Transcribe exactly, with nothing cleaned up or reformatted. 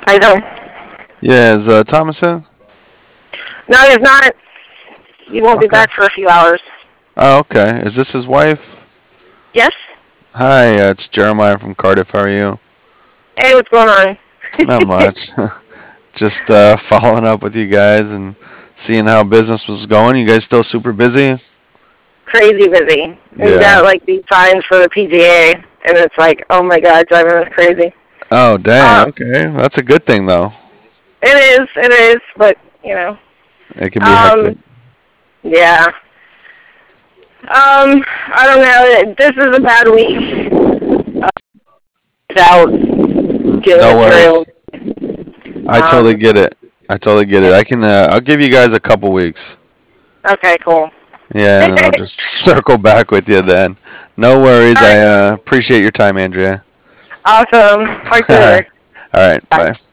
How you doing? Yeah, is uh, Thomas in? No, he's not. He won't be Okay. back for a few hours. Oh, okay. Is this his wife? Yes? Hi, uh, it's Jeremiah from Cardiff. How are you? Hey, what's going on? Not much. Just uh, following up with you guys and seeing how business was going. You guys still super busy? Crazy busy. We've Yeah. got like these signs for the P G A, and it's like, oh my god, driving us crazy. Oh, Uh, dang. Okay. That's a good thing, though. it is, it is, but, you know. It can be hectic. Um, yeah. Um, I don't know. This is a bad week. Uh, without N- getting No materials. worries. I totally Um, get it. I totally get it. I can. Uh, I'll give you guys a couple weeks. okay, cool. Yeah, and then I'll just circle back with you then. No worries. Alright, I uh, appreciate your time, Andrea. awesome. Talk to you All later. right. All right. Bye. Bye.